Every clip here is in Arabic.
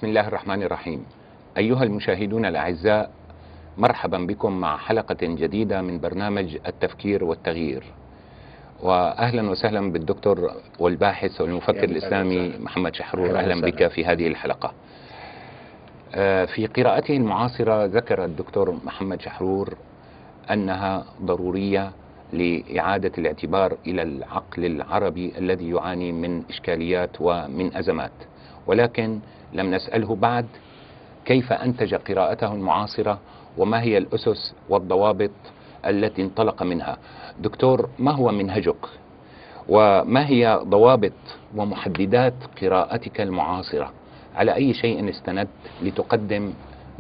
بسم الله الرحمن الرحيم. أيها المشاهدون الأعزاء، مرحبا بكم مع حلقة جديدة من برنامج التفكير والتغيير، وأهلا وسهلا بالدكتور والباحث والمفكر الإسلامي محمد شحرور. أهلا بك في هذه الحلقة. في قراءته المعاصرة ذكر الدكتور محمد شحرور أنها ضرورية لإعادة الاعتبار إلى العقل العربي الذي يعاني من إشكاليات ومن أزمات، ولكن لم نسأله بعد كيف أنتج قراءته المعاصرة وما هي الأسس والضوابط التي انطلق منها. دكتور، ما هو منهجك وما هي ضوابط ومحددات قراءتك المعاصرة؟ على أي شيء استندت لتقدم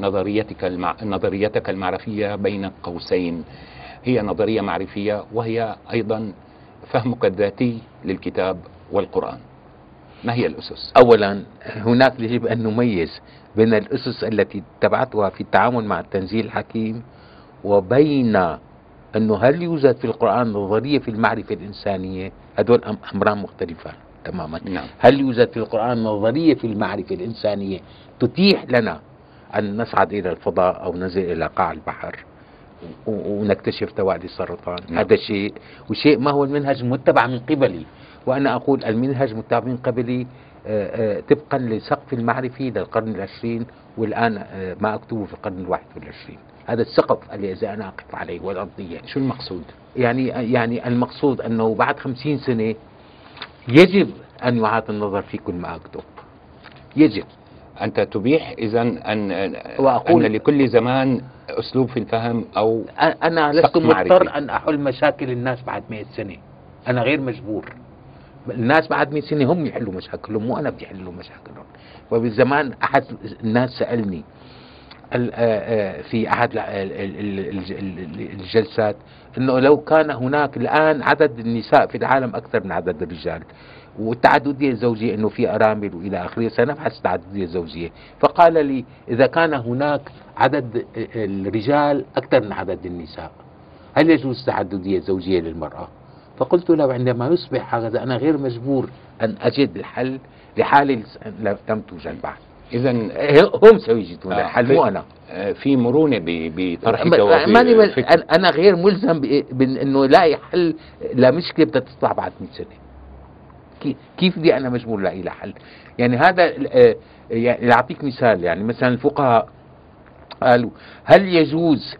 نظريتك المعرفية؟ بين قوسين هي نظرية معرفية وهي أيضا فهمك الذاتي للكتاب والقرآن. ما هي الأسس؟ أولا، هناك يجب أن نميز بين الأسس التي اتبعتها في التعامل مع التنزيل الحكيم وبين أنه هل يوجد في القرآن نظرية في المعرفة الإنسانية. هذول أمران مختلفان تماما. نعم. هل يوجد في القرآن نظرية في المعرفة الإنسانية تتيح لنا أن نصعد إلى الفضاء أو ننزل إلى قاع البحر ونكتشف توالي السرطان؟ نعم. هذا شيء، وشيء ما هو المنهج المتبع من قبلي. وأنا أقول المنهج متبع من قبلي طبقا لسقف المعرفي للقرن العشرين، والآن ما أكتبه في القرن الواحد والعشرين. هذا السقف الذي أنا أقف عليه والأرضية. شو المقصود؟ يعني المقصود أنه بعد 50 سنة يجب أن يعاد النظر في كل ما أكتب. يجب. أنت تبيح إذن أن لكل زمان أسلوب في الفهم أو أنا لست مضطر أن أحل مشاكل الناس بعد 100 سنة. أنا غير مجبور. الناس بعد 100 سنة هم يحلوا مشاكلهم، مو أنا بدي أحلوا مشاكلهم. وبالزمان أحد الناس سألني في أحد الجلسات أنه لو كان هناك الآن عدد النساء في العالم أكثر من عدد الرجال، والتعددية الزوجية أنه في أرامل وإلى آخره، سنبحث التعددية الزوجية. فقال لي إذا كان هناك عدد الرجال أكثر من عدد النساء، هل يجوز التعددية الزوجية للمرأة؟ فقلت له عندما يصبح هذا أنا غير مجبور أن أجد الحل لحالي لم توجد بعد. إذن هم سيجدون الحل، مو أنا. في مرونة بطرح أنا غير ملزم بأنه لاقي حل لمشكلة بدها تطلع بعد 100 سنة. كيف بدي أنا مجبور لاقي لها حل؟ يعني هذا يعني أعطيك مثال. يعني مثلا الفقهاء قالوا هل يجوز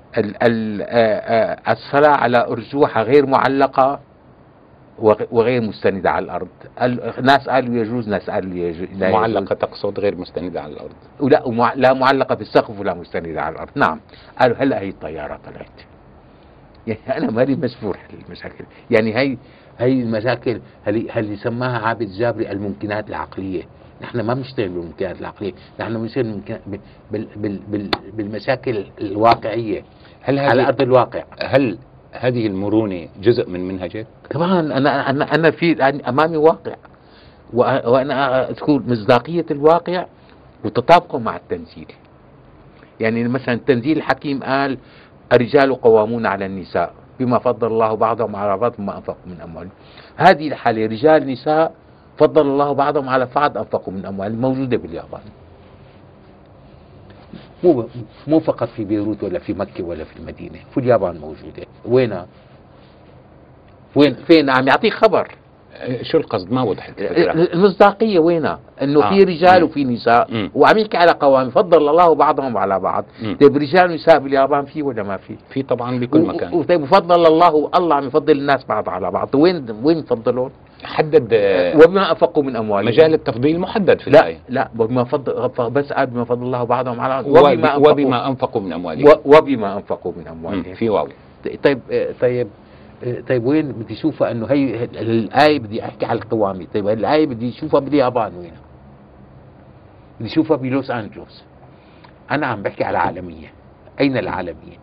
الصلاة على أرجوحة غير معلقة وغير مستندة على الأرض؟ ناس قالوا يجوز، ناس قالوا لا معلقة يجوز. تقصد غير مستندة على الأرض؟ ولا لا معلقة في السقف ولا مستندة على الأرض. نعم. قالوا هلا هي الطيارة طلعت. يعني أنا مالي مجبور حل المشاكل. يعني هي المشاكل هل يسماها عابد جابري الممكنات العقلية. نحن ما بنشتغل بالممكنات العقلية، نحن بنشتغل بالمشاكل الواقعية على أرض الواقع. هل هذه المرونة جزء من منهجك؟ طبعا أنا في يعني أمامي واقع، وأنا أذكر مصداقية الواقع وتطابقه مع التنزيل. يعني مثلا التنزيل الحكيم قال الرجال قوامون على النساء بما فضل الله بعضهم على بعض وما أنفقوا من أموالهم. هذه الحالة رجال نساء فضل الله بعضهم على بعض أنفقوا من أموالهم، موجودة باليابان، مو فقط في بيروت ولا في مكة ولا في المدينة، في اليابان موجودة. وينها؟ فين؟ عم يعطيك خبر. شو القصد؟ ما وضحت المصداقية وينها؟ انه في رجال وفي نساء، وعم يحكي على قوام فضل الله بعضهم على بعض. طيب رجال ونساء باليابان في ولا ما في؟ في طبعا بكل مكان. طيب فضل الله عم يفضل الناس بعض على بعض. وين فضلون؟ حدد وبما أنفقوا من أموالهم. مجال التفضيل محدد في الآية. لا وبما فضل، بس قال بما فضل الله بعضهم على بعض وبما أنفقوا من أموالهم. وبما أنفقوا من أموالهم في واو. طيب وين بدي اشوفها؟ انه هي الآية بدي احكي على القوامي. طيب الآية بدي اشوفها باليابان، وينها؟ بدي اشوفها بلوس أنجلوس. انا عم بحكي على عالمية. اين العالمية؟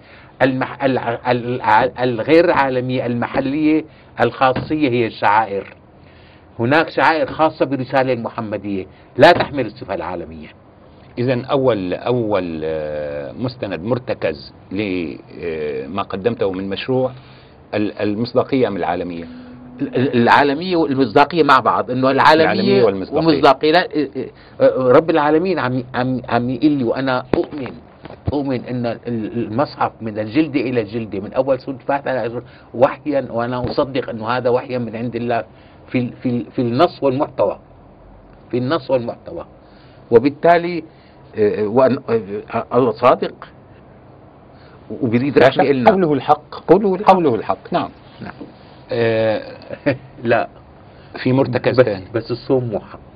الغير عالمية المحلية الخاصية هي الشعائر. هناك شعائر خاصة بالرسالة المحمدية لا تحمل الصفة العالمية. إذن أول مستند مرتكز لما قدمته من مشروع المصداقية من العالمية. العالمية والمصداقية مع بعض، انه العالمية والمصداقية. لا، رب العالمين عم يقول لي، وانا اؤمن ان المصحف من الجلدة الى الجلدة، من اول سورة الفاتحة وحيا، وانا اصدق انه هذا وحيا من عند الله في النص والمحتوى، في النص والمحتوى. وبالتالي الله صادق وبيريد رحمة إلنا. قوله الحق، قوله الحق. نعم. لا، في مرتكز ثاني، بس الصوم مو حق.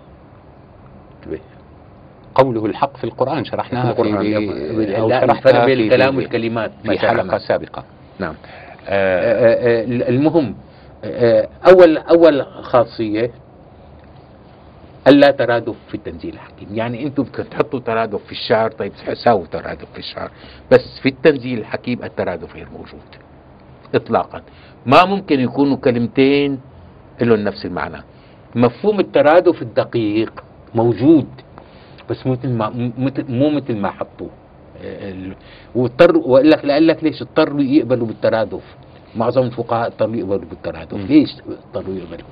قوله الحق في القرآن شرحناها في الفرق بين الكلام والكلمات في حلقة سابقة. نعم. المهم، أول خاصية ألا ترادف في التنزيل الحكيم. يعني أنتم بتحطوا ترادف في الشعر، طيب ساووا ترادف في الشعر، بس في التنزيل الحكيم الترادف غير موجود إطلاقا. ما ممكن يكونوا كلمتين لهم نفس المعنى. مفهوم الترادف الدقيق موجود، بس مو مثل ما حطوه. واضطر لك ليش اضطروا يقبلوا بالترادف؟ معظم الفقهاء اضطروا يقبلوا بالترادف. ليش اضطروا يقبلوا؟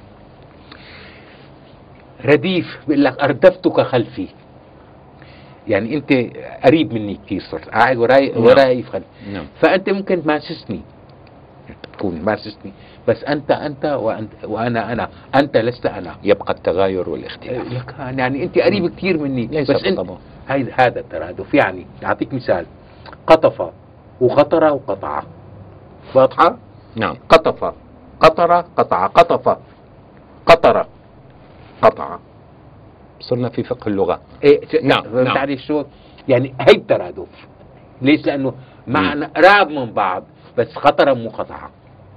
رديف بيقول لك أردفتك خلفي، يعني أنت قريب مني كثير، صرت قاعد وراي في خلفي. فأنت ممكن تماسسني، تكون ماسسني، بس أنت وأنا أنت لست أنا. يبقى التغاير والاختلاف. يعني أنت قريب كثير مني، ليس بس أنت هذا الترادف. يعني أعطيك مثال: قطف وخطر وقطع. واضحة؟ نعم. قطف، قطر، قطع، قطف، قطر، قطع. صرنا في فقه اللغة. نعم. تعرف شو يعني هي الترادف؟ ليش؟ لأنه معنى راب من بعض، بس خطر مو قطع،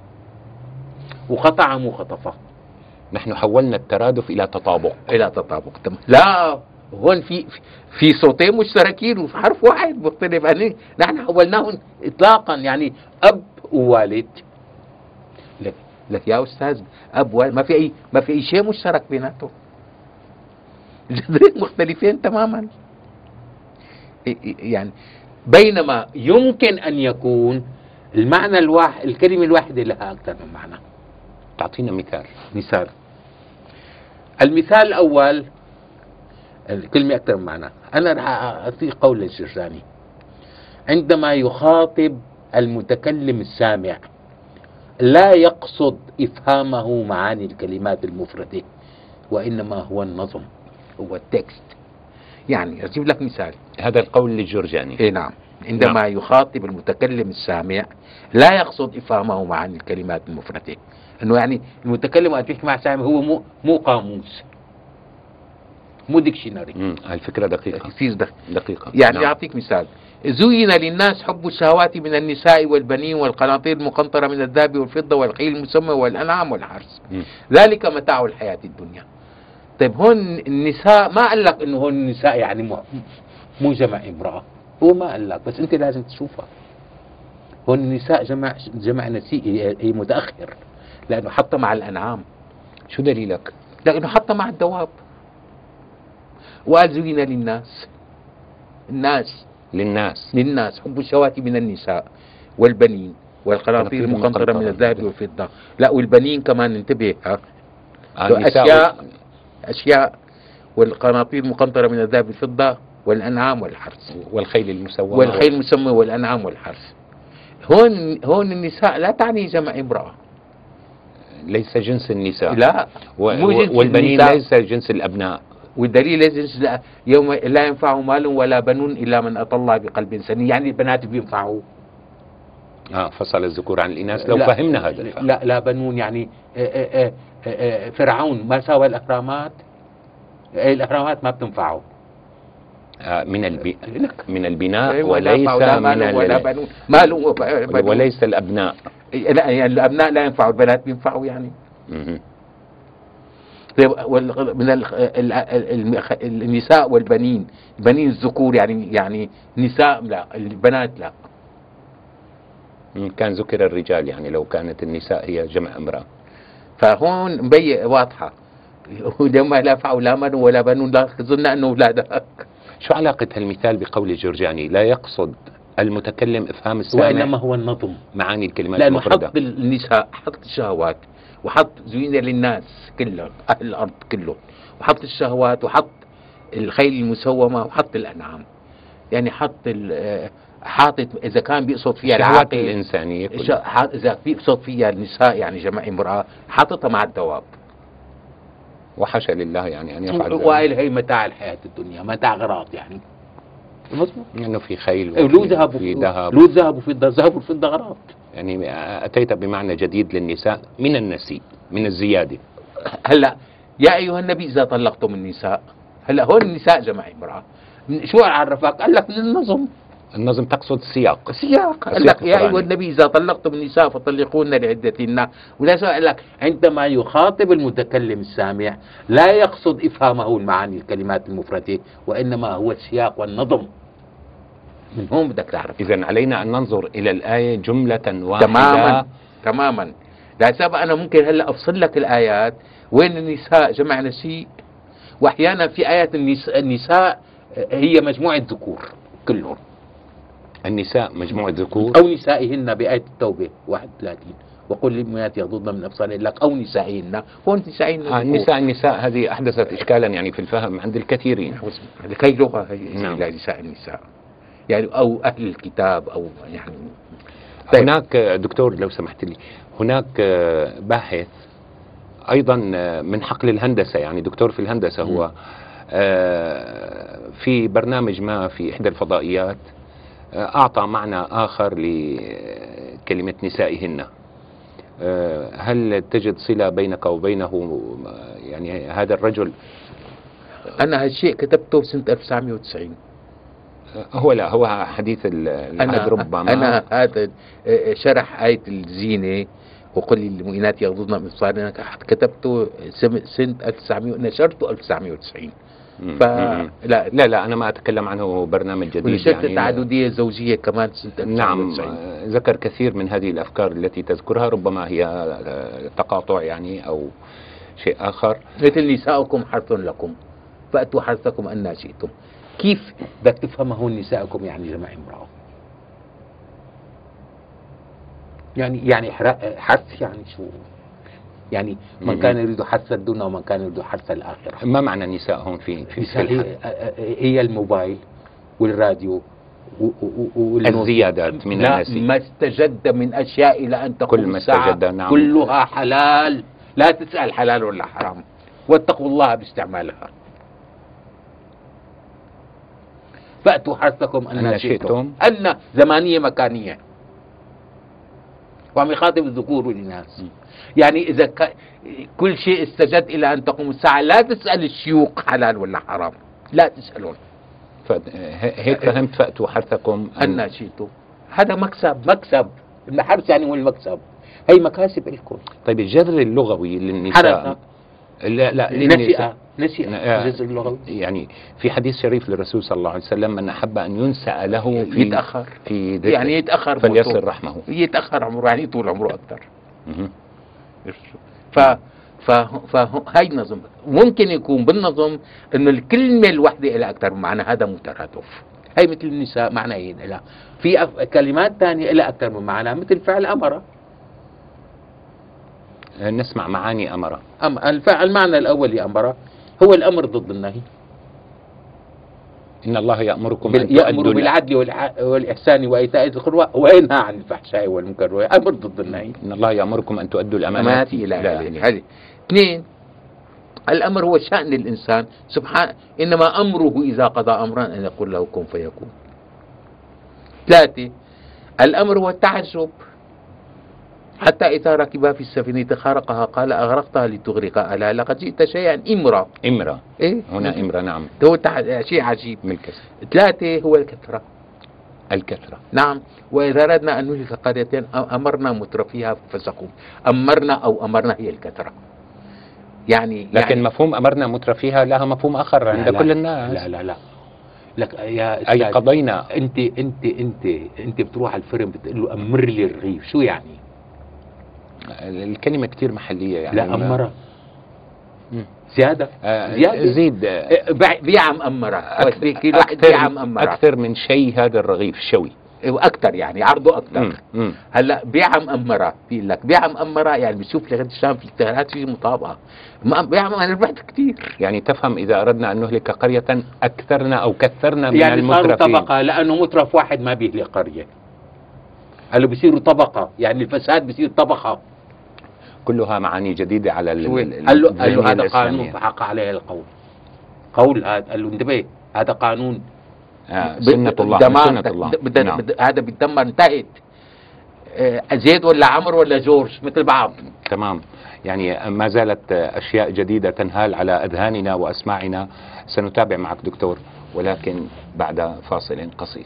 وقطع مو خطفة. نحن حولنا الترادف إلى تطابق. تمام. لا، هون في صوتين مشتركين وفي حرف واحد مختلف. يعني نحن حولناهم إطلاقا، يعني أب ووالد. لك يا أستاذ، أب ووالد ما في أي شيء مشترك بيناتهم، جذرين مختلفين تماما. يعني بينما يمكن أن يكون المعنى الواحد، الكلمة الواحدة لها أكثر من معنى. تعطينا مثال. المثال الأول، الكلمة أكثر من معنى. أنا رح أعطي قول للجرجاني: عندما يخاطب المتكلم السامع لا يقصد إفهامه معاني الكلمات المفردة، وإنما هو النظم، هو التكست. يعني أجيب لك مثال. هذا القول للجرجاني. نعم. عندما يخاطب المتكلم السامع لا يقصد إفهامه معاني الكلمات المفردة، انه يعني المتكلم وقت بيحكي مع سامع هو مو قاموس، مو ديكشنري. الفكرة دقيقة، كثير دقيقة. يعني أعطيك مثال: زين للناس حب الشهوات من النساء والبنين والقناطير المقنطرة من الذهب والفضة والخيل المسمى والأنعام والحرث، ذلك متاع الحياة الدنيا. طيب هون النساء ما قال لك انه هون النساء يعني مو جمع امرأة، هو ما قال لك، بس انت لازم تشوفها. هون النساء جمع نسيء، هي متأخر، لأنه حطها مع الأنعام. شو دليلك؟ لأنه حطها مع الدواب، وقال زين للناس حب الشهوات من النساء والبنين والقناطير المقنطرة من الذهب والفضة. لا، والبنين كمان انتبه، أشياء والقناطير المقنطرة من الذهب والفضة والأنعام والحرث والخيل المسومة والأنعام والحرث. هون النساء لا تعني جمع امرأة، ليس جنس النساء. لا، والبنين ليس جنس الأبناء. والدليل ليس يوم لا ينفع مال ولا بنون إلا من أتى الله بقلب سليم. يعني البنات بينفعوا. فصل الذكور عن الإناث لو فهمنا هذا الفهم. لا بنون يعني فرعون ما سوى الأهرامات، الأهرامات ما بتنفعه من البناء، وليس من ولا بنون، مال وليس الأبناء. لا، يعني الأبناء لا ينفعوا، البنات بينفعوا يعني. من النساء والبنين، بنين الذكور يعني نساء، لا البنات لا. كان ذكر الرجال، يعني لو كانت النساء هي جمع امرأة. فهون مبين واضحة، ولما لا ينفع لا من ولا بنون لا تظن أنه أولادك. شو علاقة هالمثال بقول الجرجاني لا يقصد المتكلم إفهام السامع وإنما هو النظم معاني الكلمات لأنه المفردة؟ حط النساء، حط الشهوات وحط زين للناس كلهم أهل الأرض كلهم، وحط الشهوات، وحط الخيل المسومة، وحط الأنعام. يعني حاطط إذا كان بيقصد فيها الشهوات العاقل الإنسانية كلها. إذا بيقصد فيها النساء يعني جمع امرأة، حاططها مع الدواب. وحاشا لله يعني أن يفعل ذلك. وقال هي متاع الحياة الدنيا، متاع غراض يعني. مظبوط. إنه في خيل له ذهب وفي ذهب. له ذهب وفضة، ذهب والفضة غراض. يعني أتيت بمعنى جديد للنساء من النسيء، من الزيادة. هلا يا أيها النبي إذا طلقتم النساء، هلا هون النساء جمع امرأة، شو عرفك؟ قال لك من النظم. النظم تقصد السياق. السياق قال لك يا أيها النبي إذا طلقتم النساء فطلقوهن لعدتهن. ولا قال لك عندما يخاطب المتكلم السامع لا يقصد إفهامه المعاني الكلمات المفردة، وإنما هو السياق والنظم. من هون بدك تعرف. إذن علينا أن ننظر إلى الآية جملة واحدة. تماما تماما. لحساب أنا ممكن هلا أفصل لك الآيات وين النساء جمع نسيء، وأحيانا في آيات النساء هي مجموعة ذكور كلهم. النساء مجموعة ذكور. أو نسائهن بآية التوبة 31 وقل للمؤمنات يغضضن من أبصارهن، لك أو نسائهن. هون نسائهن النساء هذه أحدثت إشكالا يعني في الفهم عند الكثيرين. لكي لغة هي نعم. نساء النساء يعني، أو أهل الكتاب، أو يعني. طيب. هناك دكتور لو سمحت لي، هناك باحث أيضا من حقل الهندسة، يعني دكتور في الهندسة هو، في برنامج ما في إحدى الفضائيات أعطى معنى آخر لكلمة نسائهن. هل تجد صلة بينك وبينه؟ يعني هذا الرجل. أنا هالشيء كتبته سنة 1990. هو حديث العهد ربما. أنا هذا شرح آية الزينة وقل للمؤمنات يغضضن من أبصارهن كتبته سنة 1900، نشرته 1990. لا لا لا، أنا ما أتكلم عنه برنامج جديد. ونشرت يعني التعددية الزوجية كمان سنة 1990. نعم، ذكر كثير من هذه الأفكار التي تذكرها، ربما هي تقاطع يعني أو شيء آخر. مثل نساؤكم حرث لكم فأتوا حرثكم أن شئتم. كيف بدك تفهم هون نساءكم يعني جمع امرأة؟ يعني حرث يعني شو؟ يعني من كان يريد حرث الدنيا ومن كان يريد حرث الآخرة. ما معنى النساء هون في هي الموبايل والراديو الزيادات من الناس. ما استجد من أشياء إلى أن تقوم كل ما الساعة استجد. نعم. كلها حلال، لا تسأل حلال ولا حرام، واتقوا الله باستعمالها. فأتوا حرثكم أن شئتم. أن زمانية مكانية، وعم يخاطب الذكور والإناث. يعني إذا كل شيء استجد إلى أن تقوم الساعة لا تسأل الشيوخ حلال ولا حرام، لا تسألون. هيك فهمت. فأتوا حرثكم أن شئتم. هذا مكسب الحرث يعني هو المكسب، هي مكاسب لكم. طيب الجذر اللغوي للنساء. لا نسيئة الجذر اللغوي. يعني في حديث شريف للرسول صلى الله عليه وسلم: من أحب أن ينسأ له يتأخر في ذكر يعني يتأخر فليصل رحمه. يتأخر عمره يعني طول عمره أكثر. فهي نظم. ممكن يكون بالنظم انه الكلمه الواحده لها اكثر من معنى، هذا مترادف. هي مثل النساء معنى لا، في كلمات ثانيه لها اكثر من معنى، مثل فعل امر. نسمع معاني امر. المعنى الاول لامر هو الامر ضد النهي. ان الله يأمركم يأمر بالعدل والإحسان وإيتاء ذي القربى وينهى عن الفحشاء والمنكر، أمر ضد النهي. إن الله يأمركم أن تؤدوا الأمانات إلى أهلها. هذه اثنين. الأمر هو شأن الإنسان سبحانه، إنما أمره إذا قضى أمرا أن يقول له كن فيكون. ثلاثة. الأمر هو التعجب، حتى إذا ركب في السفينة خرقها قال أغرقتها لتغرق ألا لقد جئت شيئا إمرا. إيه؟ هنا إمرا. نعم، هو شيء عجيب. ثلاثة هو الكثرة. نعم. وإذا أردنا أن نهلك قرية أمرنا مترفيها ففسقوا. أمرنا هي الكثرة. يعني لكن مفهوم أمرنا مترفيها لها مفهوم آخر عند كل الناس. لا لك يا أي قضينا. أنت بتروح على الفرن بتقول له أمر لي الرغيف، شو يعني؟ الكلمة كتير محلية يعني. لا أمرة زيادة. زيد بيع مأمرة. كل واحد بيع مأمرة أكثر من شيء. هذا الرغيف شوي واكثر يعني عرضه اكثر. مم. هلا بيعه مأمرة، بيقول لك بيعه مأمرة يعني بشوف لغايه الشام في اشتغالات في مطابقه. بيعه انا ربحت كثير. يعني تفهم إذا أردنا أن نهلك قرية أكثرنا أو كثرنا من يعني صاروا المترفين. طبقه، لانه مترف واحد ما بيهلك قريه. هلا بصيروا طبقه، يعني الفساد بصير طبقه. كلها معاني جديدة على قال له الذهنية هذا قانون الإسلامية. فحق عليه القول. قول هذا، قال له انتبه هذا قانون. سنة الله من سنة الله. نعم. هذا بيتدمر، انتهت. زيد ولا عمرو ولا جورج مثل بعض. تمام. يعني ما زالت أشياء جديدة تنهال على أذهاننا وأسماعنا. سنتابع معك دكتور، ولكن بعد فاصل قصير.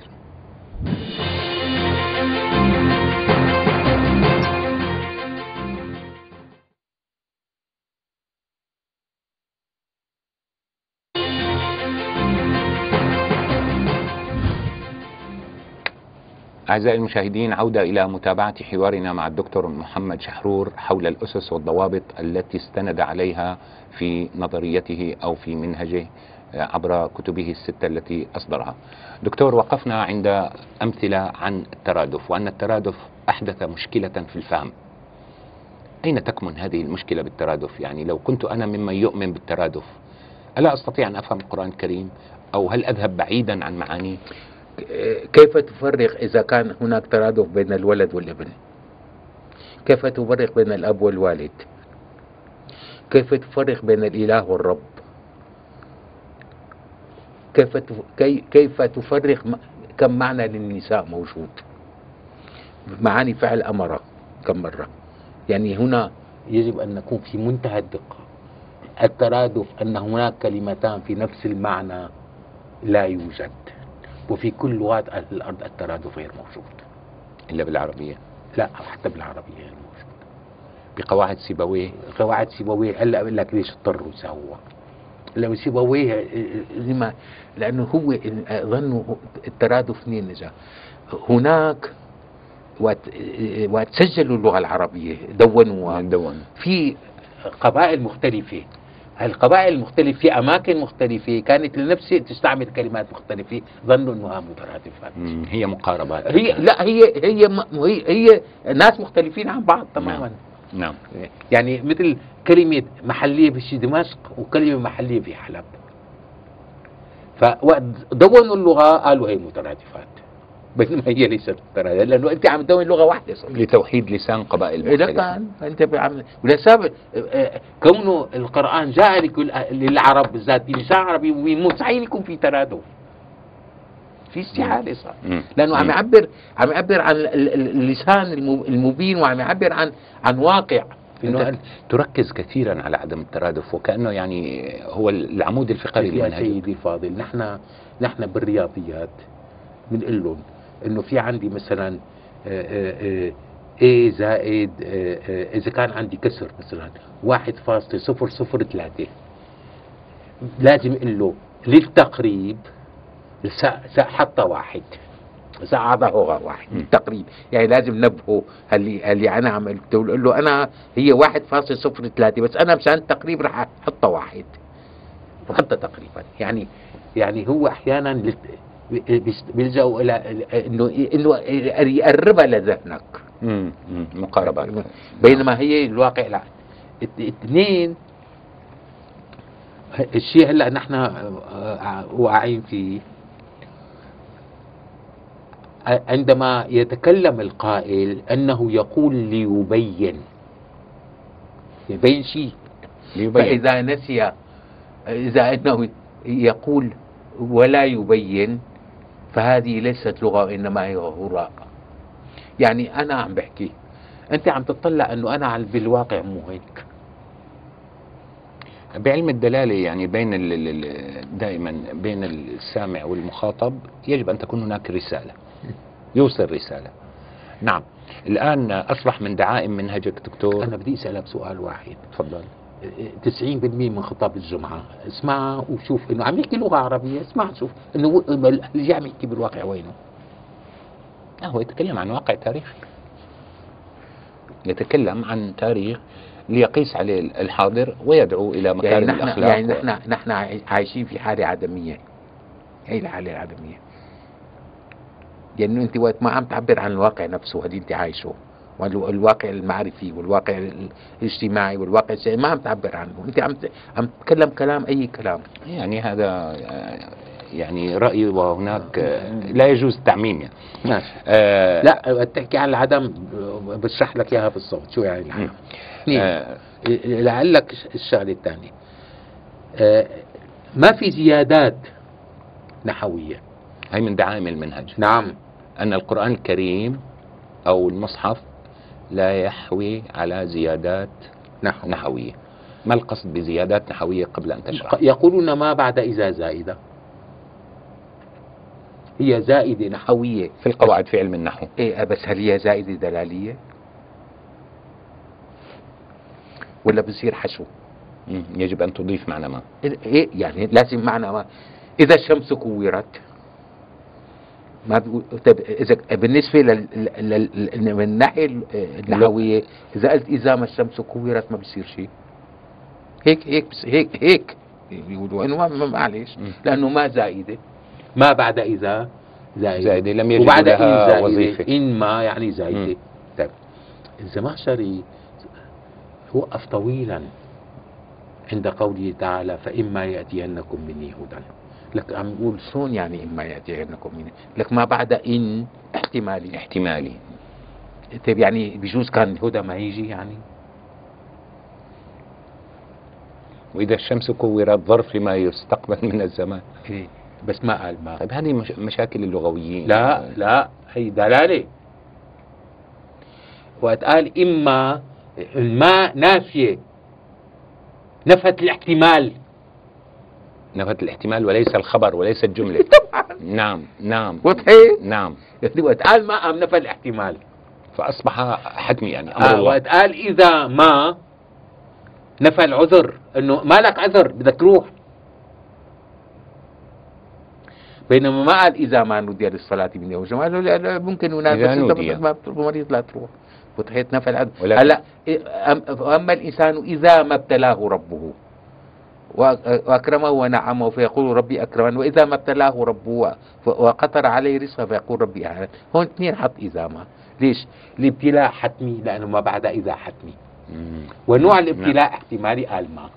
أعزائي المشاهدين، عودة إلى متابعة حوارنا مع الدكتور محمد شحرور حول الأسس والضوابط التي استند عليها في نظريته أو في منهجه عبر كتبه الستة التي أصدرها. دكتور، وقفنا عند أمثلة عن الترادف، وأن الترادف أحدث مشكلة في الفهم. أين تكمن هذه المشكلة بالترادف؟ يعني لو كنت أنا ممن يؤمن بالترادف، ألا أستطيع أن أفهم القرآن الكريم؟ أو هل أذهب بعيدا عن معانيه؟ كيف تفرق إذا كان هناك ترادف بين الولد والابن؟ كيف تفرق بين الأب والوالد؟ كيف تفرق بين الإله والرب؟ كيف تفرق كم معنى للنساء موجود؟ معاني فعل أمر كم مرة؟ يعني هنا يجب أن نكون في منتهى الدقة. الترادف أن هناك كلمتان في نفس المعنى لا يوجد، وفي كل لغات أهل الأرض الترادف غير موجود إلا بالعربية. لا، حتى بالعربية غير موجود. بقواعد سيبويه. قواعد سيبويه هلا أقول لك ليش اضطروا يسووها. لو سيبويه لما؟ لأنه هو ظنوا الترادف منين اجى. هناك وتسجلوا اللغة العربية دونوها في قبائل مختلفة. القبائل المختلفة في أماكن مختلفة كانت لنفسها تستعمل كلمات مختلفة، ظنوا أنها مترادفات. هي مقاربات. هي ناس مختلفين عن بعض تماما. نعم. يعني مثل كلمة محلية في دمشق وكلمة محلية في حلب، فوقت دونوا اللغة قالوا هي مترادفات، بينما هي ليست مترادفة، لأنه أنت عم تدون لغة واحدة لتوحيد لسان قبائل مختلفة. أنت ولسبب كونه القرآن جاء للعرب بالذات بلسان عربي مبين، مستحيل يكون في ترادف، في استحالة صار، لأنه عم يعبر عن اللسان المبين، وعم يعبر عن واقع. إنه تركز كثيرا على عدم الترادف، وكأنه يعني هو العمود الفقري يا سيدي الفاضل. نحن بالرياضيات بنقول لهم انه في عندي مثلا A زائد اذا كان عندي كسر مثلا 1.003، لازم اقول له للتقريب حط واحد، هو واحد للتقريب. يعني لازم نبهه اللي انا عم اقول له انا هي 1.03، بس انا مشان التقريب رح احط واحد وحتى تقريبا. يعني هو احيانا بيلجأوا الى انه يقربها لذهنك. مقاربات. بينما هي الواقع لا. اثنين، الشيء هلا نحن واعيين فيه، عندما يتكلم القائل انه يقول ليبين شيء، فاذا نسي، اذا انه يقول ولا يبين، فهذه ليست لغة وإنما هي هراء. يعني أنا عم بحكي، أنت عم تطلع أنه أنا بالواقع مو هيك. بعلم الدلالة يعني دائما بين السامع والمخاطب يجب أن تكون هناك رسالة، يوصل رسالة. نعم. الآن أصبح من دعائم منهجك دكتور. أنا بدي أسألك سؤال واحد. تفضل. 90% من خطاب الجمعة اسمعها وشوف انه عم يحكي لغة عربية، اسمع شوف انه اللي عم يحكي بالواقع وينه. هو يتكلم عن واقع تاريخي، يتكلم عن تاريخ ليقيس عليه الحاضر ويدعو الى مكارم الاخلاق. يعني نحن عايشين في حالة عدمية. هي الحالة العدمية. لأنه أنت وقت ما عم تعبر عن الواقع نفسه اللي أنت عايشه، والواقع المعرفي والواقع الاجتماعي والواقع السياسي، ما عم تعبر عنه، أنت عم تتكلم كلام أي كلام. يعني هذا يعني رأيي، وهناك لا يجوز التعميم يعني. ماشي. لا تحكي عن العدم بشرح لك اياها بالصوت شو يعني العدم. لعلك الشغله الثانيه ما في زيادات نحويه. هي من دعائم المنهج. نعم. أن القرآن الكريم أو المصحف لا يحوي على زيادات نحوية. ما القصد بزيادات نحوية قبل أن تشرح؟ يقولون ما بعد إذا زائدة، هي زائدة نحوية في القواعد في علم النحو. إيه بس هل هي زائدة دلالية ولا بصير حشو؟ يجب أن تضيف معنى ما. إيه يعني لازم معنى ما. إذا الشمس كورت ما بيقول. إذا بالنسبة من الناحية النحوية إذا قلت إذا ما الشمس كورت ما بصير شيء. هيك بيقولوا إنه معلش لأنه ما زائدة. ما بعد إذا زائدة لم يجد لها وظيفة. إن ما يعني زائدة. طيب الزمخشري وقف طويلا عند قوله تعالى فإما يأتينكم مني هدى. لك عم يقول شلون يعني إما يأتينكم مني؟ لك ما بعد إن احتمالي. طيب يعني بجوز كان الهدى ما يجي يعني. وإذا الشمس كورت ظرف لما يستقبل من الزمان. إيه بس ما قال ما. طيب هذه مشاكل اللغويين. لا هي دلالة. وقت قال إما ما نافية نفت الاحتمال. نفت الاحتمال وليس الخبر وليس الجملة. طبعا. نعم وضحي. نعم. وقت قال ما نفى الاحتمال فأصبح حتمي يعني أمر الله. وقت قال إذا ما نفى العذر، إنه ما لك عذر بدك تروح. بينما ما قال إذا ما نودي للصلاة من يوم الجمعة، قال ممكن ينادي بس ما مريض لا تروح. وتحيت نفى العذر. هلا أما الإنسان إذا ما ابتلاه ربه وأكرمه ونعمه فيقول ربي أكرمن، وإذا ما ابتلاه ربه وقطر عليه رزقه فيقول ربي أهان. هون اثنين حط إذا ما. ليش؟ الابتلاء حتمي لأنه ما بعد إذا حتمي. ونوع الابتلاء احتمالي قال ما.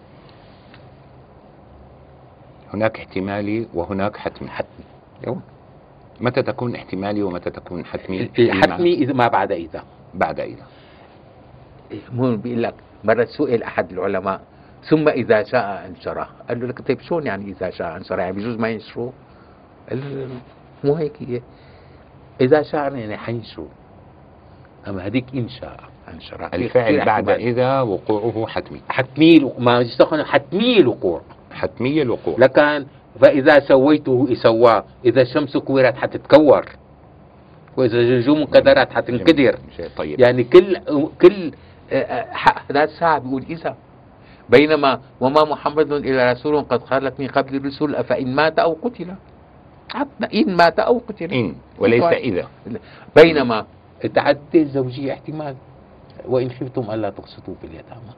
هناك احتمالي وهناك حتمي. متى تكون احتمالي ومتى تكون حتمي؟ حتمي إذا ما بعد إذا. بعد إذا. هون بيقول لك مرة سئل أحد العلماء ثم إذا شاء أنشره. قال له لك طيب شلون يعني إذا شاء أنشره؟ يعني بيجوز ما ينشره؟ قال له مو هيك هي. إذا شاء يعني حينشره، أما هذيك إن شاء أنشره. الفعل بعد إذا وقوعه حتمي. حتمي ما يستخدم حتمي الوقوع. حتمي الوقوع. لكن فإذا سويته سواه. إذا الشمس كورت حتتكور، وإذا النجوم انكدرت حتنكدر. طيب. يعني كل هذا الساعة بيقول إذا. بينما وما محمد إلا رسول قد خلت من قبل الرسل أفإن مات أو قتل. إن مات أو قتل. إن وليس إذا. بينما التعدد الزوجية احتمال وإن خفتم ألا تقسطوا في اليتامى.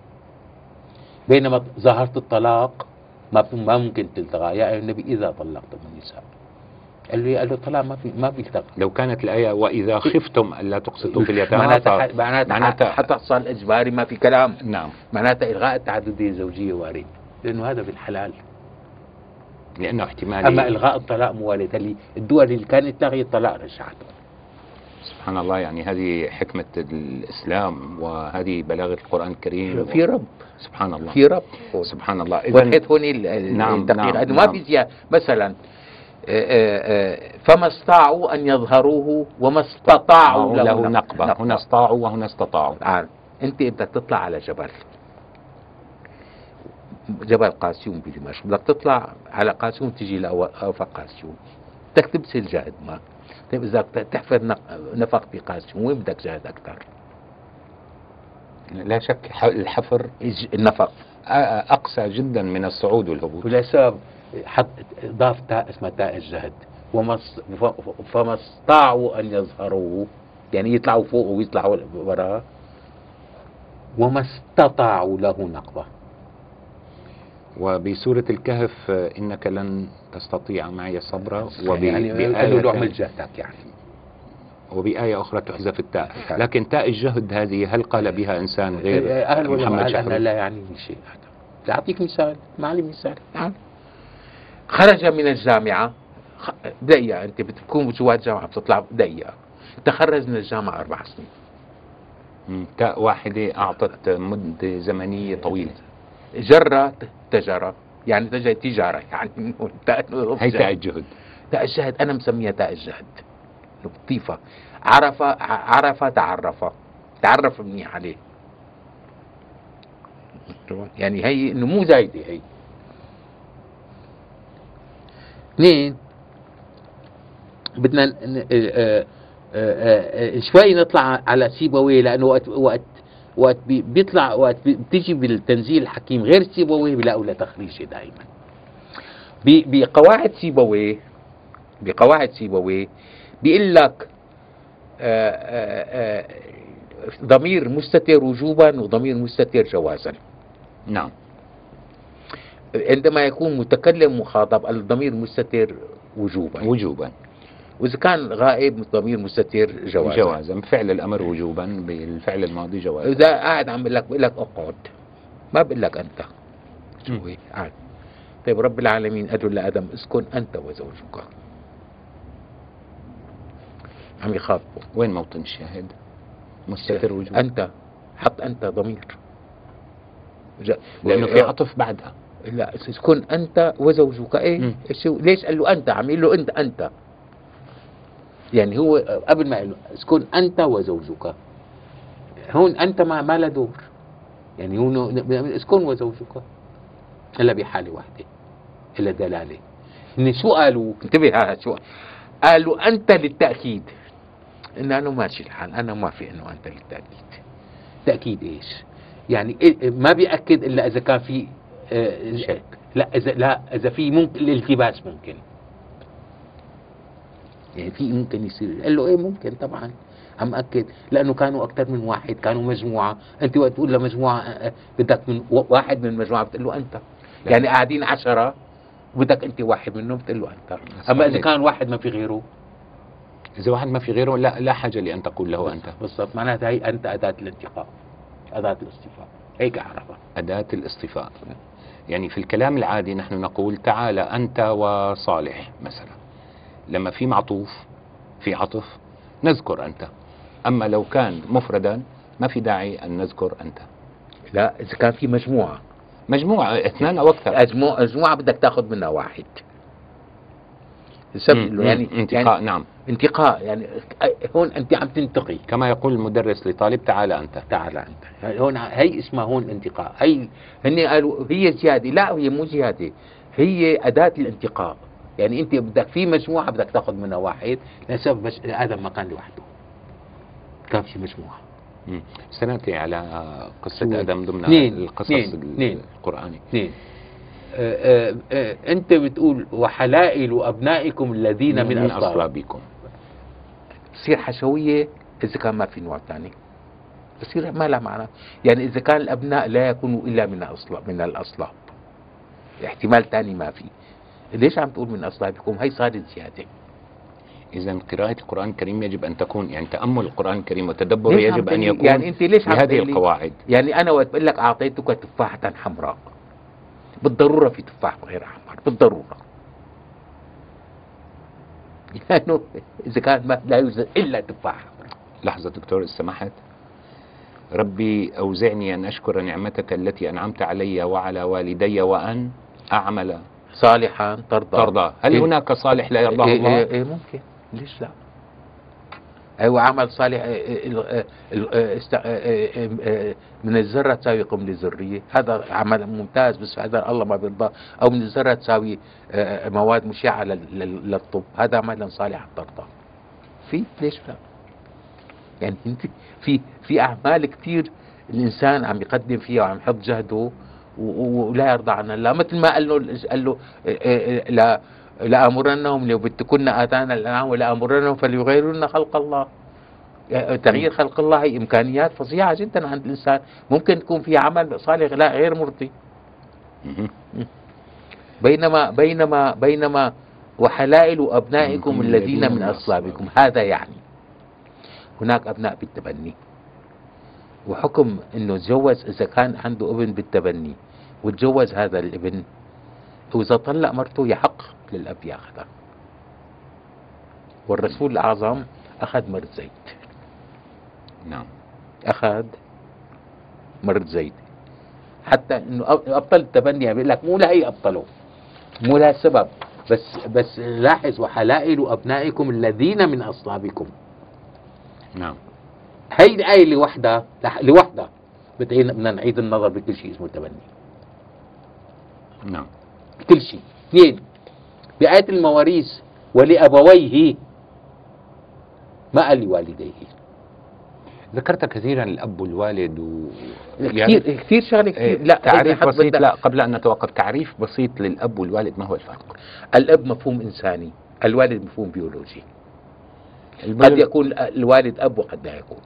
بينما ظاهرة الطلاق ما ممكن تلتغى. يا أيها النبي إذا طلقتم النساء. قال له طلاق ما بيلتغى. لو كانت الآية وإذا خفتم ألا تقسطوا في اليتامى معناتها حتصل إجباري ما في كلام. نعم. معناتها إلغاء التعددية الزوجية وارد لأنه هذا بالحلال. لأنه احتمالي. أما إلغاء الطلاق موارد. الدول اللي كانت لاغية الطلاق رجعته. سبحان الله. يعني هذه حكمة الإسلام وهذه بلاغة القرآن الكريم. في رب. سبحان الله. في رب. سبحان الله. وحيت هون الدقيق ما في زيادة. مثلا فما استطاعوا أن يظهروه وما استطاعوا له نقبة. هنا استطاعوا وهنا استطاعوا. أنت بدك تطلع على جبل قاسيوم بدمشق، بدك تطلع على قاسيوم تجي لأوفق قاسيوم، بدك تبذل جهد ما. طيب إذا تحفر نفق بقاسيوم وين بدك جهد أكثر؟ لا شك الحفر النفق أقسى جدا من الصعود والهبوط. ولسبب ضاف تاء اسمها تاء الجهد. فما استطاعوا أن يظهروه يعني يطلعوا فوق ويطلعوا وراه، وما استطاعوا له نقبة. وبسورة الكهف إنك لن تستطيع معي صبرا، يعني قال له اعمل جهدك يعني. وبآية أخرى تحذف التاء، لكن تاء الجهد هذه هل قال بها إنسان غير أهل محمد ولا شحرور؟ لا يعنيني شيء هذا. أعطيك مثال، ما علي مثال. نعم. خرج من الجامعة دقيقة، أنت بتكون جوات جامعة بتطلع دقيقة، تخرج من الجامعة 4 سنين. تاء واحدة أعطت مدة زمنية طويلة. جرة تجارة، يعني تجارة يعني هي تاء الجهد. تاء الجهد أنا مسميها تاء الجهد لطيفة. عرف تعرف منيح عليه، يعني هي إنه مو زايدة. هي 2 بدنا شوي نطلع على سيبويه، لأنه وقت بيطلع، وقت بتيجي بالتنزيل الحكيم غير سيبويه بيلاقوا له تخريجه دائما. بقواعد سيبويه بيقول لك ضمير مستتر وجوبا وضمير مستتر جوازا. نعم. عندما يكون متكلم مخاطب الضمير مستتر وجوبا، وإذا كان غائب ضمير مستتر جوازا. فعل الأمر وجوبا، بالفعل الماضي جوازا. إذا قاعد عم بقول لك اقعد، ما بقول لك أنت شو قاعد. طيب رب العالمين أدعو لآدم اسكن أنت وزوجك، عم يخاطبه. وين موطن الشاهد؟ مستتر وجوبا. أنت حط أنت ضمير، لأنه في عطف بعدها. لا، اسكن أنت وزوجك. إيه ليش قال له أنت؟ عم يقول له أنت يعني هو قبل ما يقول له اسكن أنت وزوجك، هون أنت ما له دور، يعني هو اسكن وزوجك إلا بحالة واحدة، إلا دلالة. إن شو قالوا؟ انتبه، شو قالوا؟ أنت للتأكيد، إن أنا ماشي الحال، أنا ما في إنه أنت للتأكيد. تأكيد إيش؟ يعني ما بيأكد إلا إذا كان في شك. لا إذا في ممكن الالتباس، ممكن يعني في ممكن يصير. قال له إيه ممكن طبعا، عم أكد لأنه كانوا أكثر من واحد، كانوا مجموعة. أنت وقت تقول لمجموعة بدك من واحد من المجموعة بتقول له أنت، يعني قاعدين 10 بدك أنت واحد منهم بتقول له أنت. أما إذا كان واحد ما في غيره، إذا واحد ما في غيره لا حاجة لأن تقول له أنت. بالضبط، معناتها هي أنت أداة الانتقاء، أداة الاصطفاء، هيك أعرفها أداة الاصطفاء. يعني في الكلام العادي نحن نقول تعال أنت وصالح مثلا، لما في معطوف في عطف نذكر أنت. أما لو كان مفردا ما في داعي أن نذكر أنت. لا، إذا كان في مجموعة 2 أو أكثر، مجموعة بدك تاخذ منها واحد. يعني انتقاء يعني نعم، انتقاء، يعني هون أنت عم تنتقي، كما يقول المدرس لطالب تعال أنت. هون هي اسمها هون انتقاء. هن قالوا هي زيادة. لا، هي مو زيادة، هي أداة الانتقاء. يعني أنت بدك في مجموعة بدك تاخذ منها واحد، لسبب بس آدم ما كان لوحده، كان في مجموعة. سنأتي على قصة آدم ضمن القصص القرآنية. 2 أنت بتقول وحلائل أبنائكم الذين من أصلابكم، تصير حشوية إذا كان ما في نوع ثاني، بصير ما لها معنى. يعني إذا كان الأبناء لا يكونوا إلا من الأصلاب، احتمال ثاني ما في. ليش عم تقول من أصلابكم؟ هي صارت زيادة. إذا قراءة القرآن الكريم يجب أن تكون، يعني تأمل القرآن الكريم وتدبره يجب أن يكون يعني أنت ليش بهذه القواعد. يعني أنا وقت بقول لك أعطيتك تفاحة حمراء، بالضرورة في تفاح غير أحمر، بالضرورة، لأنه إذا كان ما لا يوجد إلا تفاح حمراء. لحظة دكتور سمحت. ربي أوزعني أن أشكر نعمتك التي أنعمت علي وعلى والدي وأن أعمل صالحا ترضى. هل هناك صالح لا يرضاه الله؟ إيه ممكن، ليش لا؟ أيوة، عمل صالح من الذرة تساوي قمل الذرية، هذا عمل ممتاز، بس هذا الله ما بيرضاه. أو من الذرة تساوي مواد مشعة للطب، هذا عمل صالح ترضى. ليش لا؟ يعني انت في أعمال كتير الإنسان عم يقدم فيها وعم يحط جهده ولا يرضى عنها الله. مثل ما قال له لأمرنهم لو بدكن آتانا الأنعام ولأمرنهم فليغيرن خلق الله. تغيير خلق الله هي إمكانيات فظيعة جدا عند الإنسان، ممكن تكون في عمل صالح لا غير مرضي. مهم. بينما وحلائل أبنائكم الذين من أصلابكم، هذا يعني هناك أبناء بالتبني، وحكم أنه تجوز إذا كان عنده ابن بالتبني وتجوز هذا الابن، وإذا طلق مرته يحق للأب ياخذها. والرسول الأعظم أخذ مرت زيد، نعم. أخذ مرت زيد، حتى أنه أبطل التبني، بيقول لك مو لهي أبطله، مو لها سبب، بس لاحظ وحلائل أبنائكم الذين من أصلابكم. نعم. هي الآية لوحدها بدنا نعيد النظر بكل شيء اسمه تبني، نعم. كل شيء. اثنين، بآية المواريث ولأبويه، ما قال لوالديه. ذكرت كثيرا الأب والوالد كثير شغله كثير. لا، تعريف بسيط. لا، قبل أن نتوقف، تعريف بسيط للأب والوالد، ما هو الفرق؟ الأب مفهوم إنساني، الوالد مفهوم بيولوجي. قد يكون الوالد أب وقد لا يكون.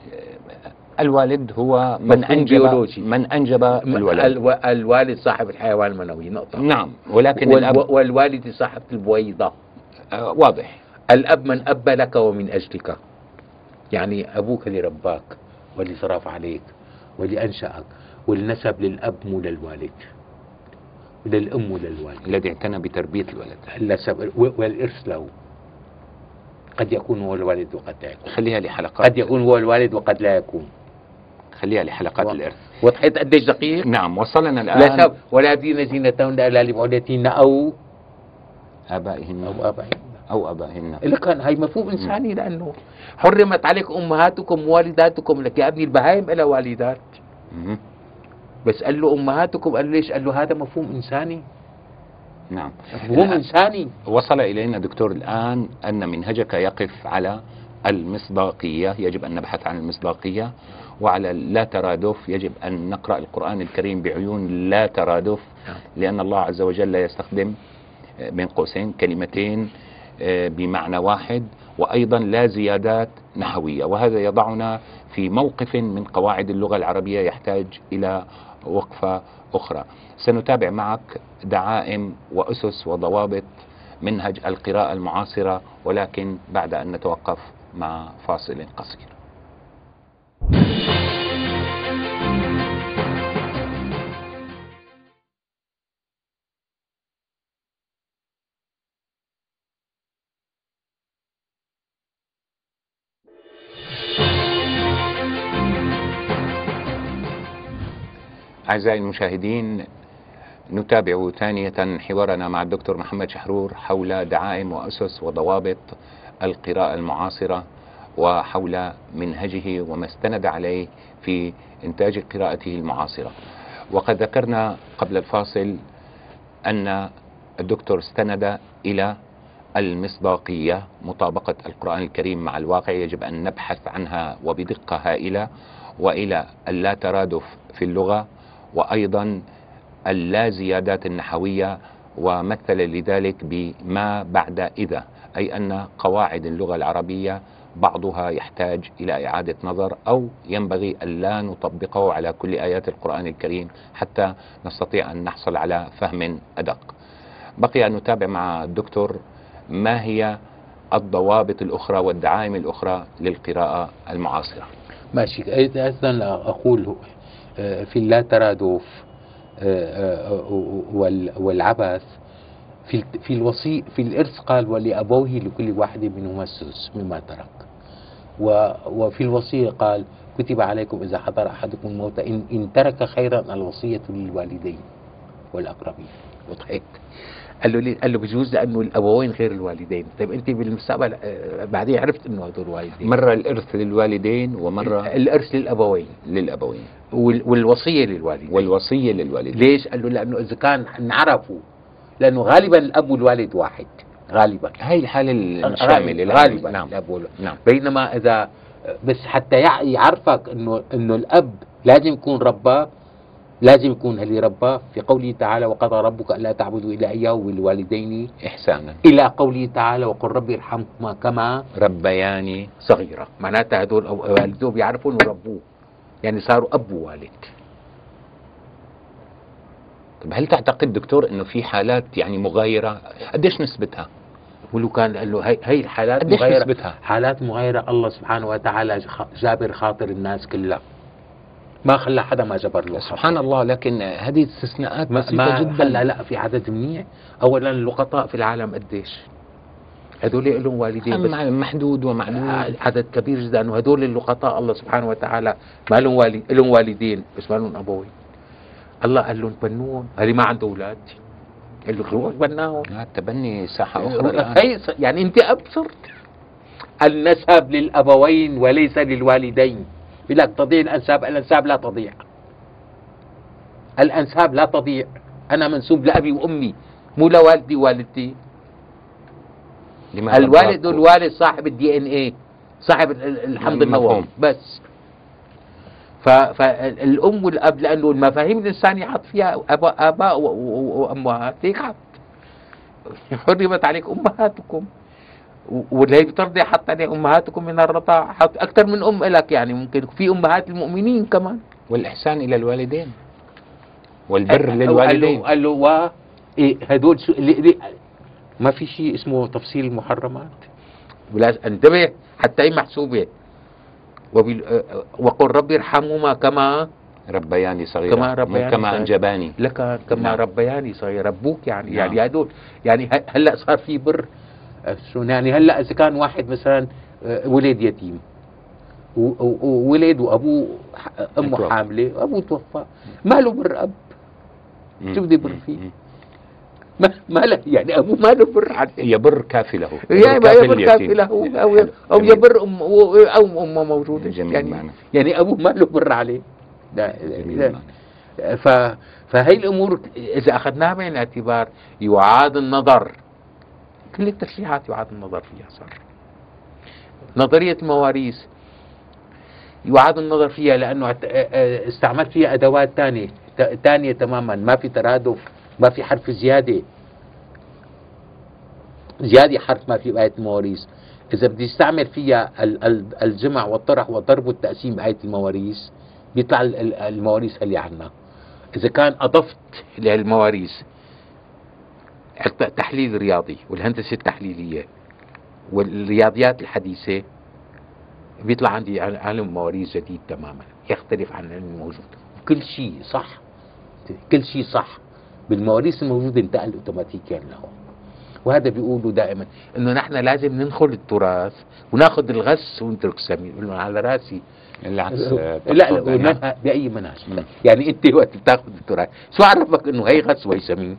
الوالد هو من أنجب الولد. الوالد صاحب الحيوان المنوي، نقطة. نعم، ولكن الأب والوالد صاحب البويضة. واضح. الأب من أب لك ومن أجلك، يعني أبوك اللي رباك واللي صرف عليك واللي أنشأك، والنسب للأب مو للوالد، وللأم مو للوالد، الذي اعتنى بتربية الولد. النسب والإرث له قد يكون هو الوالد وقد لا يكون. خليها لحلقات. قد يكون هو الوالد وقد لا يكون. خليها لحلقات الإرث. وضحت قديش دقيق؟ نعم. وصلنا الآن. لا، ولا دين زينتهن لا لبعولتهن أو آبائهن أو آبائهن. اللي كان هي مفهوم إنساني، لأنه حرمت عليكم أمهاتكم ووالداتكم. لك يا ابني البهائم لها والدات، بس قال له أمهاتكم، قال ليش؟ قال له هذا مفهوم إنساني. نعم، مفهوم إنساني. وصل إلينا دكتور الآن أن منهجك يقف على المصداقية، يجب أن نبحث عن المصداقية، وعلى لا ترادف، يجب أن نقرأ القرآن الكريم بعيون لا ترادف، لأن الله عز وجل لا يستخدم بين قوسين كلمتين بمعنى واحد، وأيضا لا زيادات نحوية، وهذا يضعنا في موقف من قواعد اللغة العربية يحتاج إلى وقفة أخرى. سنتابع معك دعائم وأسس وضوابط منهج القراءة المعاصرة، ولكن بعد أن نتوقف مع فاصل قصير. أعزائي المشاهدين، نتابع ثانية حوارنا مع الدكتور محمد شحرور حول دعائم وأسس وضوابط القراءة المعاصرة، وحول منهجه وما استند عليه في إنتاج قراءته المعاصرة. وقد ذكرنا قبل الفاصل أن الدكتور استند إلى المصداقية، مطابقة القرآن الكريم مع الواقع يجب أن نبحث عنها وبدقة هائلة، وإلى اللا ترادف في اللغة، وأيضا اللا زيادات النحوية، ومثل لذلك بما بعد إذا، أي أن قواعد اللغة العربية بعضها يحتاج إلى إعادة نظر، أو ينبغي ألا نطبقه على كل آيات القرآن الكريم حتى نستطيع أن نحصل على فهم أدق. بقي أن نتابع مع الدكتور ما هي الضوابط الأخرى والدعائم الأخرى للقراءة المعاصرة. ماشي. أيضا أقول في اللا ترادف والعبث في الوصي في الإرث قال ولأبويه لكل واحد منهما السدس مما ترك، وفي الوصية قال كتب عليكم إذا حضر أحدكم الموت إن ترك خيرا الوصية للوالدين والأقربين. وضحك. قال له بجوز لأنه الأبوين غير الوالدين. طيب أنت بالمستقبل بعدين عرفت أنه هذول الوالدين. مرة الإرث للوالدين ومرة الإرث للأبوين والوصية للوالدين. ليش؟ قال له لأنه إذا كان نعرفوا، لأنه غالبا الأب والوالد واحد، غالبا هي الحالة الشاملة غالبا. نعم. الأب والوالد. نعم. بينما إذا بس حتى يعرفك إنه الأب لازم يكون رباه، لازم يكون اللي رباه، في قوله تعالى وقضى ربك ألا تعبدوا إلا إياه وبالوالدين إحسانا، إلى قوله تعالى وقل ربي ارحمهما كما ربياني صغيرة. معناتها هدول والدوه بيعرفوا إنه ربوه، يعني صاروا أب ووالد. طب هل تعتقد دكتور انه في حالات يعني مغايرة؟ قديش نسبتها؟ ولو كان قال له هي الحالات قديش مغايرة، نسبتها؟ حالات مغايرة الله سبحانه وتعالى جابر خاطر الناس كلها، ما خلى حدا ما جبر له خاطر. سبحان الله، لكن هذه استثناءات ما بسيطة جدا. خلى، لا في عدد منيح. اولا اللقطاء في العالم قديش؟ هذول لهم والدين بس، محدود ومعدود. عدد كبير جدا، وهدول اللقطاء الله سبحانه وتعالى ما لهم لهم والدين بس ما لهم ابوين. الله قال لهم بنوهم، هذه ما عنده اولاد، قال له روح بناهم. التبني ساحة أخرى الآن. هي يعني انت ابصرت النسب للأبوين وليس للوالدين. يقول لك تضيع الأنساب، الأنساب لا تضيع، الأنساب لا تضيع. انا منسوب لابي وامي مو لوالدي ووالدتي. لماذا الوالد برافو؟ والوالد صاحب الدي ان ايه، صاحب الحمض النووي المفهوم. بس. فالام والاب لانه المفاهيم الانسان يحط فيها اباء وامهات، هيك حط حرمت عليك امهاتكم، واللي بترضي حط عليه امهاتكم من الرضاعه، حط اكثر من ام لك، يعني ممكن في امهات المؤمنين كمان. والإحسان إلى الوالدين والبر للوالدين. قال له و إيه هدول شو ما في شيء اسمه تفصيل المحرمات. ولا انتبه حتى هي محسوبه. وقل ربي ارحمهما كما ربياني صغيرة، كما ربياني مو كما صغيرة. أنجباني. لك كما نعم. ربياني صغير، ربوك يعني. نعم. يعني هدول يعني هلا صار في بر. شو يعني هلا اذا كان واحد مثلا ولد يتيم وولد وابوه امه توفى. حامله وابوه توفى، ما له بر اب، شو بدي بر فيه؟ ما له يعني ابوه ما له بر عليه. يبر كافي له، يعني ما يبر كافي اليتيم. له او جميل. يبر او امه موجوده. جميل يعني معنى. يعني ابوه ما له بر عليه. جميل معنى. فهي الامور اذا اخذناها بعين الاعتبار يعاد النظر، كل التشريعات يعاد النظر فيها. صار نظريه المواريث يعاد النظر فيها، لانه استعملت فيها ادوات ثانيه تماما، ما في ترادف، ما في حرف زياده حرف ما في بآية المواريث. إذا بدي استعمل فيها الجمع والطرح والضرب والتقسيم بآية المواريث بيطلع المواريث اللي عنا. إذا كان أضفت للمواريث التحليل الرياضي والهندسه التحليليه والرياضيات الحديثه، بيطلع عندي عالم مواريث جديد تماما يختلف عن العلم الموجود. كل شيء صح، كل شيء صح بالمواريث الموجودة انتقل اوتوماتيكيا لهم. وهذا بيقولوا دائما انه نحن لازم ندخل التراث وناخذ الغس ونترك السمين. يقول على راسي العكس. لا بأي مناسبة. يعني أنت وقت بتاخذ التراث شو عرفك إنه هي غس وهي سمين؟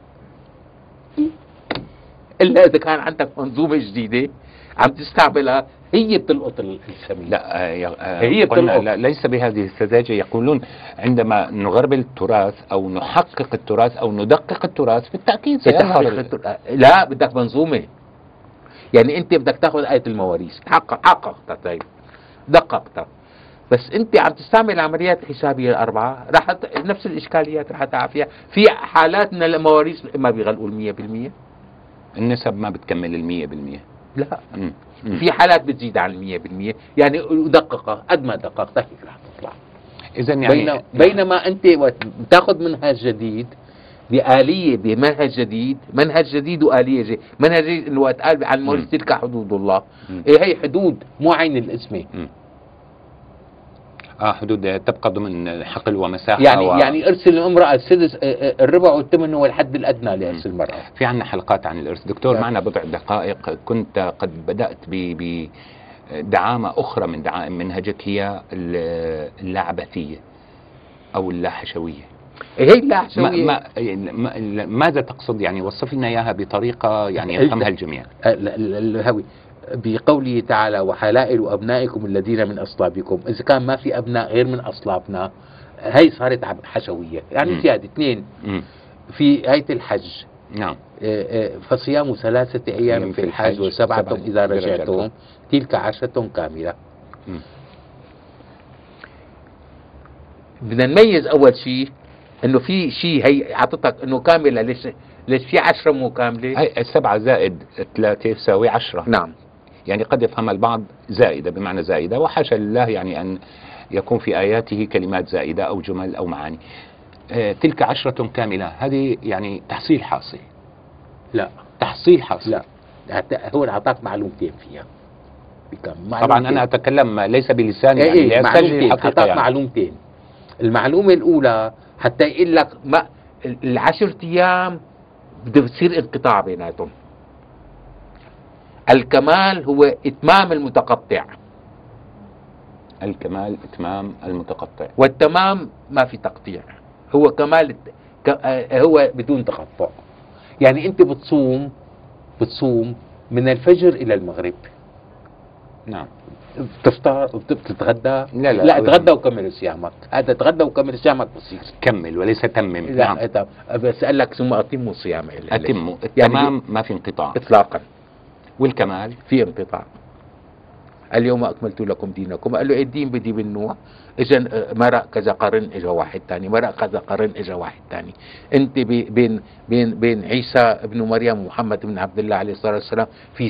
إلا إذا كان عندك منظومة جديدة عم تستعملها هي بتلقط السمين. لا هي قلنا بتلقط. ليس بهذه السذاجة. يقولون عندما نغربل التراث أو نحقق التراث أو ندقق التراث بالتأكيد سيظهر. لا بدك منظومة. يعني أنت بدك تاخذ آية المواريث حققتها، طيب دققتها، بس أنت عم تستعمل العمليات الحسابية الأربعة راح نفس الإشكاليات راح تقع فيها. في حالات من المواريث ما بيغلقوا 100%. النسب ما بتكمل 100%. لا مم. في حالات بتزيد عن 100%. يعني دققها قد ما دققتها هيك رح تطلع. إذا يعني بينما أنت بتاخذ منهج جديد بآلية بمنهج جديد، منهج جديد وآلية جديد. منهج جديد إنه وقت قال عن المواريث تلك حدود الله. إيه هي حدود مو عين الاسم. حدود تبقى ضمن حقل ومساحة. يعني ارسل الامرأة السدس الربع والثمن هو الحد الأدنى لإرث المرأة. في عنا حلقات عن الإرث دكتور. معنا بضع دقائق. كنت قد بدأت بدعامة أخرى من دعائم منهجك، هي اللاعبثية أو اللاحشوية. هي اللاحشوية ماذا تقصد؟ يعني وصف لنا إياها بطريقة يعني يفهمها الجميع. الهوي بقوله تعالى وحلائل أبنائكم الذين من أصلابكم. إذا كان ما في أبناء غير من أصلابنا هي صارت حشوية، يعني زيادة. اثنين في آية الحج. نعم. فصيام 3 أيام في الحج وسبعة إذا رجعتم تلك 10 كاملة. بدنا نميز أول شيء إنه في شيء هي أعطتك إنه كاملة. ليش في 10 مو كاملة؟ هي 7 زائد 3 يساوي 10. نعم. يعني قد يفهم البعض زائدة بمعنى زائدة، وحاشا لله يعني أن يكون في آياته كلمات زائدة أو جمل أو معاني. تلك 10 كاملة، هذه يعني تحصيل حاصل. لا تحصيل حاصل. لا، هو أعطاك معلومتين فيها. طبعا أنا أتكلم ليس بلساني، يعني إيه لأستجري الحقيقة. أعطاك يعني معلومتين. المعلومة الأولى حتى يقول لك ما ال10 أيام بده بصير انقطاع بيناتهم. الكمال هو إتمام المتقطع، الكمال إتمام المتقطع، والتمام ما في تقطيع. هو كمال هو بدون تقطع. يعني أنت بتصوم من الفجر إلى المغرب. نعم. بتفطر وبتتغدى. لا اتغدى وكمل صيامك. هذا اتغدى وكمل صيامك بصير. كمل وليس تمم. لا نعم. بس قال لك ثم أتموا الصيام. أتموا. يعني التمام ما في انقطاع إطلاقا. والكمال في انقطاع. اليوم أكملت لكم دينكم. قال له الدين بدي بالنوع. إجا مرق كذا قرن إجا واحد تاني، مرق كذا قرن إجا واحد تاني. أنت بين عيسى ابن مريم ومحمد بن عبد الله عليه الصلاة والسلام في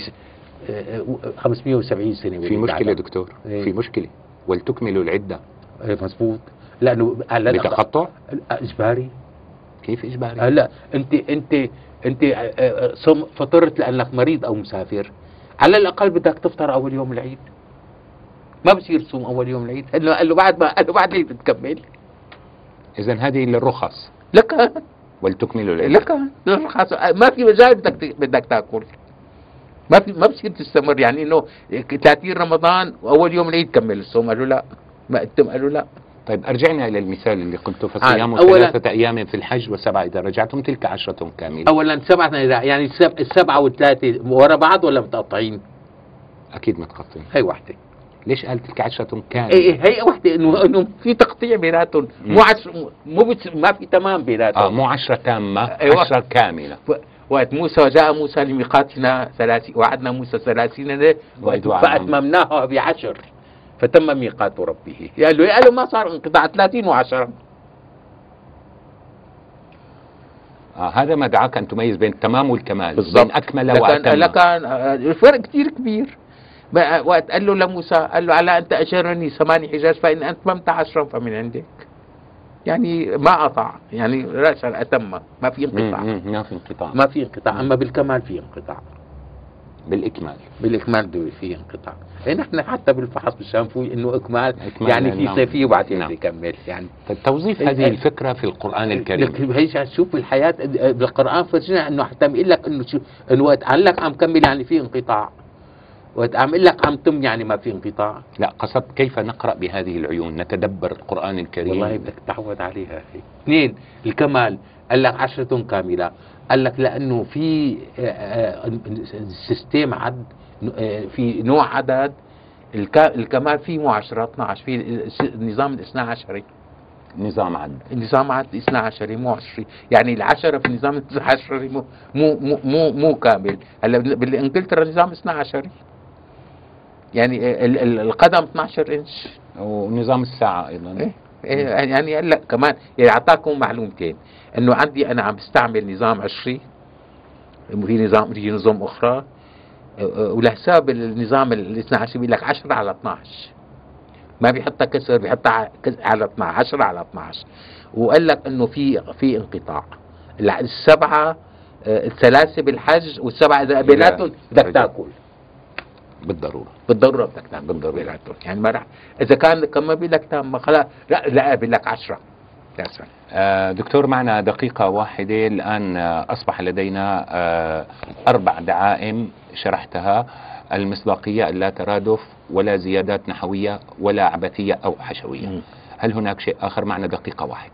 570 سنة. في مشكلة دكتور. في مشكلة. ولتكملوا العدة. مزبوط. لأنه بتقطع إجباري. كيف إجباري؟ هلا أنت فطرت لأنك مريض أو مسافر، على الأقل بدك تفطر أول يوم العيد. ما بصير تصوم أول يوم العيد. قال له بعد العيد بتكمل. إذا هذه للرخص. لك ولتكملوا العدة. لك للرخص. ما في مجال بدك تاكل. ما بصير تستمر. يعني انه 30 رمضان واول يوم العيد كمل الصوم. قالوا لا، ما اتم. قالوا لا. طيب أرجعنا إلى المثال اللي قلته، فصيام 3 أيام في الحج و7 إذا رجعتم، تلك 10 كاملة. أولا 7 يعني 7 و3 ورا بعض ولا متقطعين؟ أكيد متقطعين. هي واحدة. ليش قال تلك 10 كاملة؟ هي واحدة، إنه في تقطيع بيناتهم، ما في تمام بيناتهم. مو 10 تامة. أيوة. 10 كاملة. وقت موسى جاء موسى لميقاتنا 30 وعدنا موسى 30 ليلة فأتممناها ب10 فتم ميقات ربه. قال له ما صار انقطاع 30 و10. هذا ما دعاك أن تميز بين التمام والكمال. بالضبط. بين أكمل وأتم. لكن الفرق كتير كبير. وقت قال له لموسى، قال له على أن تأجرني 8 حجاج فإن أتممت 10 فمن عندك. يعني ما قطع، يعني رأسا أتم. ما في انقطاع. ما في انقطاع. أما بالكمال في انقطاع. بالإكمال في انقطاع. نحن حتى بالفحص بالشنفوي انه إكمال يعني في صيفية وبعدين يكمل. يعني توظيف هذه الفكرة في القرآن الكريم. هيش شوف بالحياة بالقرآن فرجنا انه حتى يقول لك انه وقت قال لك عم كمل يعني في انقطاع، وقت عم يقول لك عم تم يعني ما في انقطاع. لا، قصدت كيف نقرأ بهذه العيون، نتدبر القرآن الكريم. والله بدك تعود عليها. 2 الكمال قال لك 10 كاملة. قال لك لأنه في سيستم عد، في نوع عدد. الكمال فيه مو 10 12. في نظام الاثنى عشري. نظام عد الاثنى عشري مو 20. يعني 10 في النظام الاثنى عشري مو كامل. هلا بالانجلترا نظام اثنى عشري. يعني القدم 12 انش. ونظام الساعة أيضا. يعني هلا كمان يعني أعطاكم معلومتين، إنه عندي أنا عم بستعمل نظام 20، في نظام أخرى، ولحساب النظام الاثنى عشر بيقول لك 10 على 12، ما بيحطها كسر، بيحطها على 12، 10 على 12. وقال لك إنه في انقطاع. السبعة الثلاثة بالحج، والسبعة إذا بيناتهم بدك تاكل بالضرورة بدك تاكل بالضرورة. يعني ما راح إذا كان كما بيقول لك تام خلاص، لا بيقول لك 10. دكتور، معنا دقيقة واحدة الآن. أصبح لدينا 4 دعائم شرحتها: المصداقية، اللا ترادف، ولا زيادات نحوية، ولا عبثية أو حشوية. هل هناك شيء آخر؟ معنا دقيقة واحدة.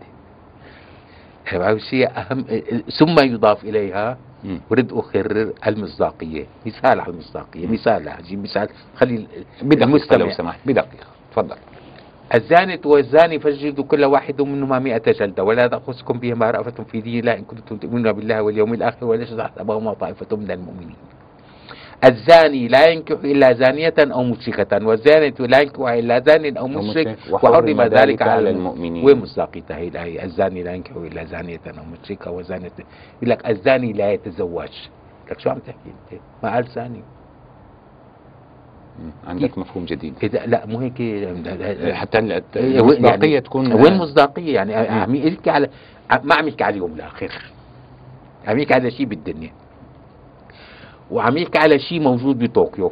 شيء أهم ثم يضاف إليها، ورد أكرر المصداقية. مثال على المصداقية، مثال أجيب مثال خلي بدقيقة لو سمحت، بدقيقة تفضل. الزانية والزاني فاجلدوا كل واحد منهما 100 جلدة، ولا تأخذكم بهما رأفة في دين الله إن كنتم تؤمنون بالله واليوم الآخر، ولا تحت أباهما طائفة من المؤمنين. الزاني لا ينكح إلا زانية أو مشركة، والزانية لا ينكح إلا زان أو مشرك، وحرم ذلك على المؤمنين. ومصداقيته الآية: الزاني لا ينكح إلا زانية أو مشركة وزانية. يقول لك الزاني لا يتزوج. لك شو عم تحكي أنت؟ ما قال زاني. عندك مفهوم جديد. إذا لا مو هيك حتى المصداقية يعني تكون وين مصداقية؟ يعني عم يحكي على، ما عم يحكي على اليوم الآخر، عم يحكي على شيء بالدنيا، وعم يحكي على شيء موجود بطوكيو.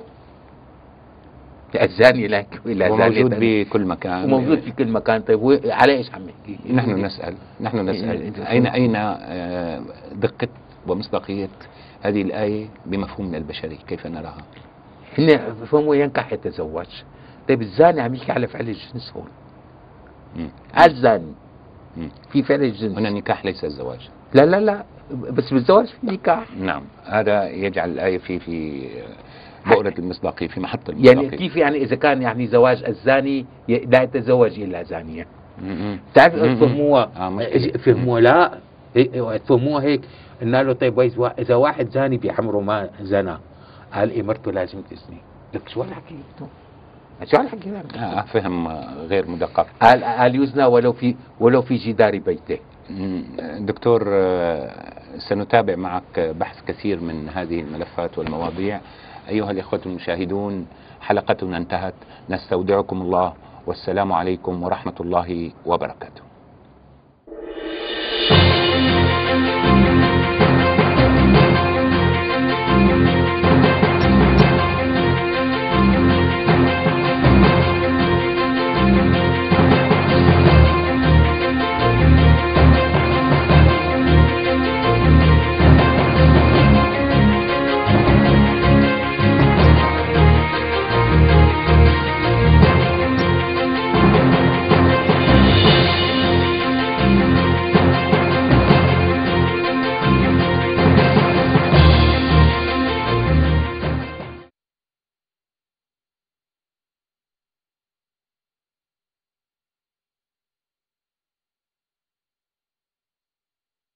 الزاني لك وموجود بكل مكان، وموجود في كل مكان. طيب على ايش عم يحكي؟ نحن نسأل أين دقة ومصداقية هذه الآية بمفهومنا البشري؟ كيف نراها؟ هن فهموا ينكح يتزوج. طيب الزاني عم يحكي على فعل الجنس هون. الزاني في فعل الجنس، هنا النكاح ليس الزواج. لا بس بالزواج في نكاح. نعم، هذا يجعل الآية في بؤرة المصداقية، في محط المصداقية. يعني كيف يعني إذا كان يعني زواج الزاني لا يتزوج إلا زانية؟ تعرف فهموها لا فهموها هيك. قلنا له طيب إذا واحد زاني بعمره ما زنى، قال إيه مرته لازم تزني. لك شو هالحكي؟ شو هالحكي؟ فهم غير مدقق. قال يزنى ولو في جدار بيته. دكتور، سنتابع معك بحث كثير من هذه الملفات والمواضيع. أيها الإخوة المشاهدون، حلقتنا انتهت، نستودعكم الله، والسلام عليكم ورحمة الله وبركاته.